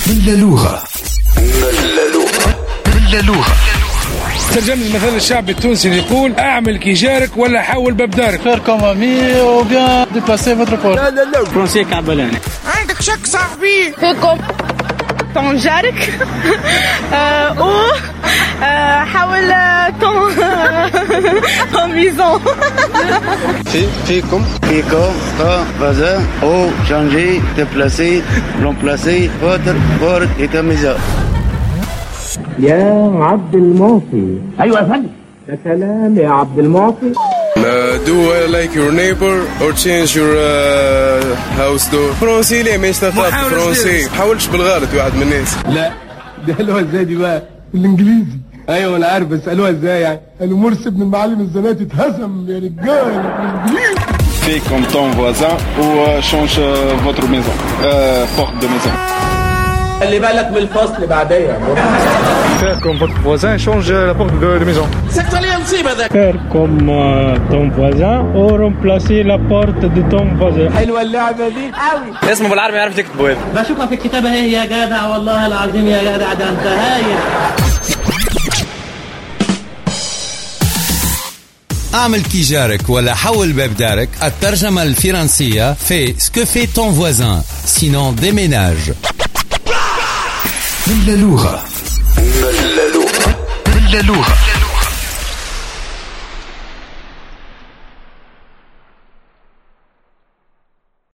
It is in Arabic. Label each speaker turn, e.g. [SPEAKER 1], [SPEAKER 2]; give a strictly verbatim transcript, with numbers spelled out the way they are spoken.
[SPEAKER 1] باللغة باللغة باللغة.
[SPEAKER 2] ترجمة المثل الشعبي التونسي يقول اعمل كي جارك ولا حاول ببدارك.
[SPEAKER 3] فير كوم امي او بيان ديبلاسي فوتر بورت.
[SPEAKER 4] لا لا لا
[SPEAKER 5] فرونسي كعبلاني.
[SPEAKER 6] عندك شك صاحبي.
[SPEAKER 7] فيكم طون جارك او حاول طون طون ميزون.
[SPEAKER 3] في فيكم فيكم طون فازان او شانجي ديبلاسي رومبلاسي فوتر بورت ايتا ميزون.
[SPEAKER 8] يا عبد المعطي.
[SPEAKER 5] ايوه يا فندم.
[SPEAKER 8] يا سلام يا عبد المعطي.
[SPEAKER 9] Uh, do I like your neighbor or change your uh, house door. فرنسي ليه ما يشتغل فرنسي. حاولش بالغلط واحد من الناس.
[SPEAKER 10] لا ده قالوها ازاي دي بقى بالانجليزي. ايوه انا عارف بس قالوها ازاي يعني. قالوا مرسي بن المعلم الزناتي اتهزم يا رجاله بالانجليزي.
[SPEAKER 3] في كوم طون فوازان او شانج فوتر ميزون بورت دو ميزون.
[SPEAKER 4] خلي بالك من الفصل بعدين.
[SPEAKER 2] Faire comme votre voisin change la porte de la maison.
[SPEAKER 4] سكت لي مصيبه ذاك.
[SPEAKER 8] Faire comme ton voisin ou remplacer la porte de ton voisin.
[SPEAKER 4] حلوه اللعبه دي قوي.
[SPEAKER 5] اسمه بالعربي يعرف يكتب وين.
[SPEAKER 8] بشوفها في الكتابة هي يا جدع والله العظيم يا جدع ده انت هايل.
[SPEAKER 1] اعمل كي جارك ولا حول باب دارك. الترجمة الفرنسية في ce que fait ton voisin sinon déménage. باللغة باللغة باللغة.